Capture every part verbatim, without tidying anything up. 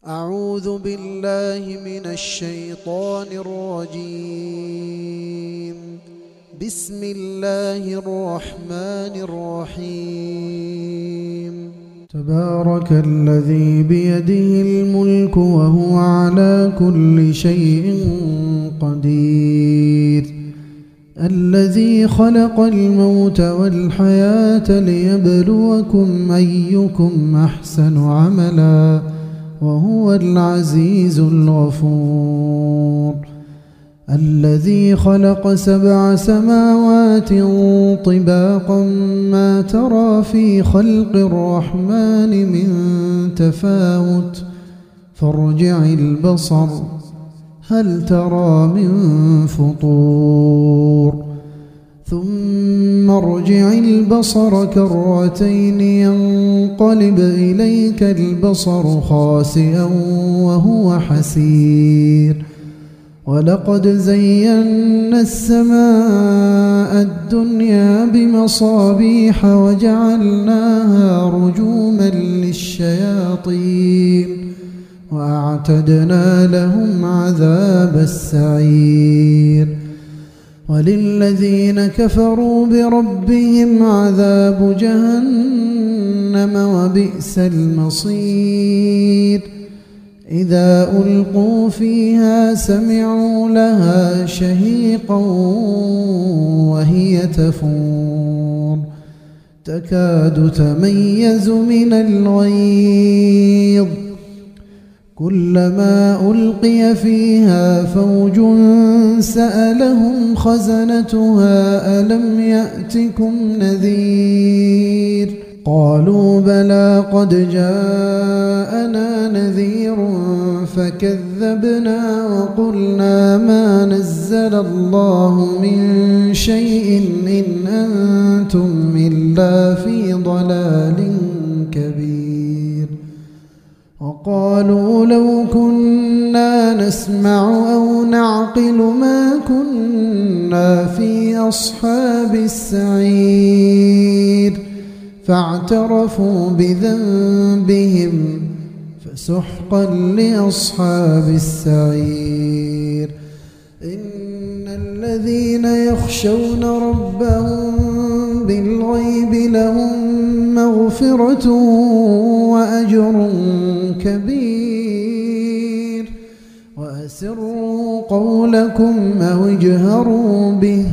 أعوذ بالله من الشيطان الرجيم. بسم الله الرحمن الرحيم. تبارك الذي بيده الملك وهو على كل شيء قدير، الذي خلق الموت والحياة ليبلوكم أيكم أحسن عملا وهو العزيز الغفور، الذي خلق سبع سماوات طباقا ما ترى في خلق الرحمن من تفاوت فارجع البصر هل ترى من فطور، ثم ارجع البصر كرتين ينقلب إليك البصر خاسئا وهو حسير، ولقد زينا السماء الدنيا بمصابيح وجعلناها رجوما للشياطين وأعتدنا لهم عذاب السعير، وللذين كفروا بربهم عذاب جهنم وبئس المصير، إذا ألقوا فيها سمعوا لها شهيقا وهي تفور تكاد تميز من الغيظ، كلما ألقي فيها فوج سألهم خزنتها ألم يأتكم نذير، قالوا بلى قد جاءنا نذير فكذبنا وقلنا ما نزل الله من شيء إن أنتم إلا في ضلال كبير، وقالوا لو كنا نسمع أو نعقل ما كنا في أصحاب السعير، فاعترفوا بذنبهم فسحقا لأصحاب السعير، إن الذين يخشون ربهم بالغيب لهم مغفرة وأجر كبير، وأسروا قولكم أو اجهروا به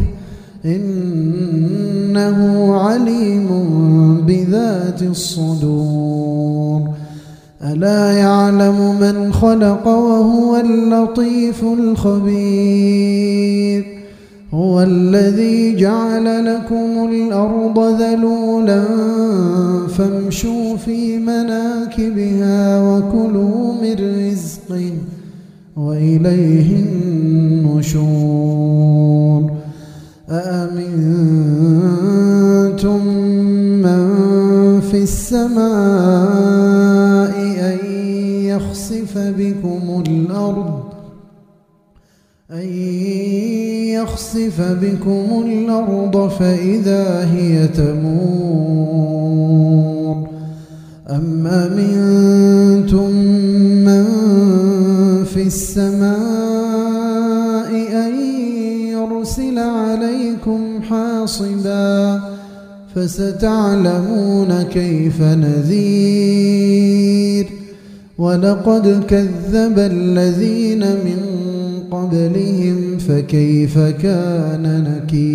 إنه عليم بذات الصدور، ألا يعلم من خلق وهو اللطيف الخبير، هو الذي جعل لكم الأرض ذلولا فامشوا في مناكبها وكلوا من رزقه وإليه النشور، أأمنتم من في السماء أن يخسف بكم الأرض أن يخسف بكم الأرض فإذا هي تمور، أم أمنتم من في السماء أن يرسل عليكم حاصبا فستعلمون كيف نذير، ولقد كذب الذين من قبلهم فكيف كان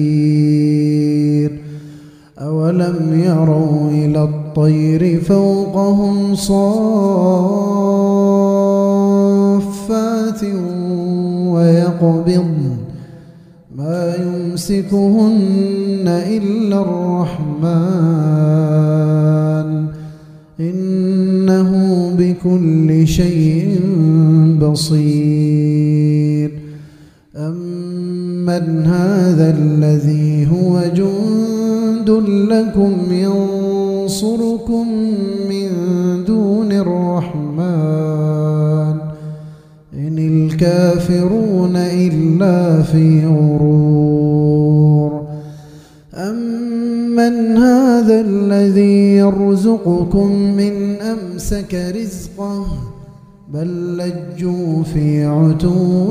نكير، أولم يروا إلى الطير فوقهم صافات ويقبضن ما يمسكهن إلا الرحمن إنه بكل شيء بصير، أمن هذا الذي هو جند لكم ينصركم من دون الرحمن إن الكافرون إلا في غرور، أمن هذا الذي يرزقكم من أمسك رزقه بل لجوا في عتو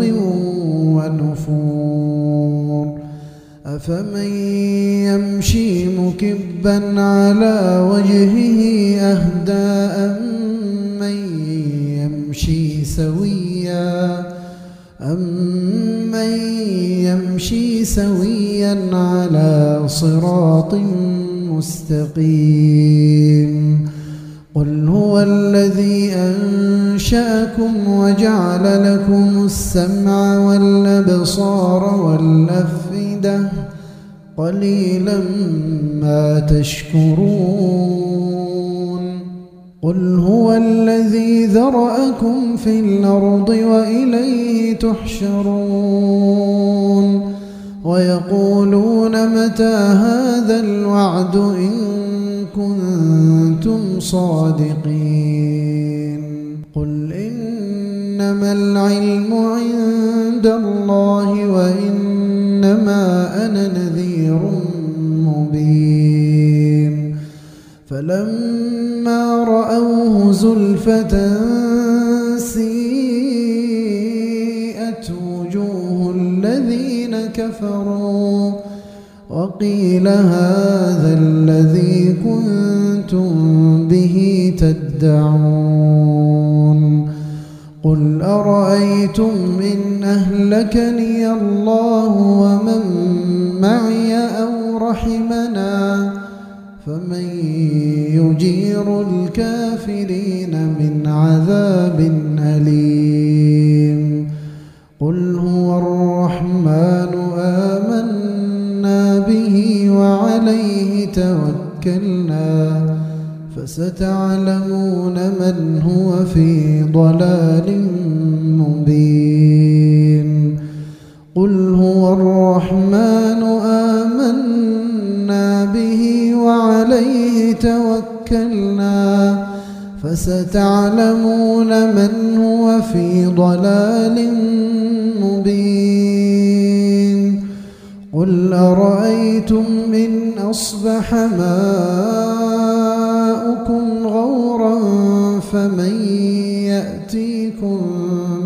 ونفور أفمن يمشي مكبا على وجهه أهدى أمن يمشي سويا أمن يمشي سويا على صراط مستقيم قل هو الذي أنشأكم وجعل لكم السمع والأبصار والأفئدة قليلا ما تشكرون قل هو الذي ذرأكم في الأرض وإليه تحشرون ويقولون متى هذا الوعد إن كنتم صادقين قل إنما العلم عند الله وإنما أنا نذير مبين فلما رأوه زلفة سيئت وجوه الذين كفروا وقيل هذا الذي كنتم به تدعون قل أرأيتم إن أهلكني الله ومن معي أو رحمنا فمن يجير الكافرين من عذاب أليم قل هو الرحمن آمنا به وعليه توكلنا فستعلمون من هو في ضلال مبين قل هو الرحمن آمنا به وعليه توكلنا فستعلمون من هو في ضلال مبين قل أرأيتم إن أصبح ماؤكم غورا فمن يأتيكم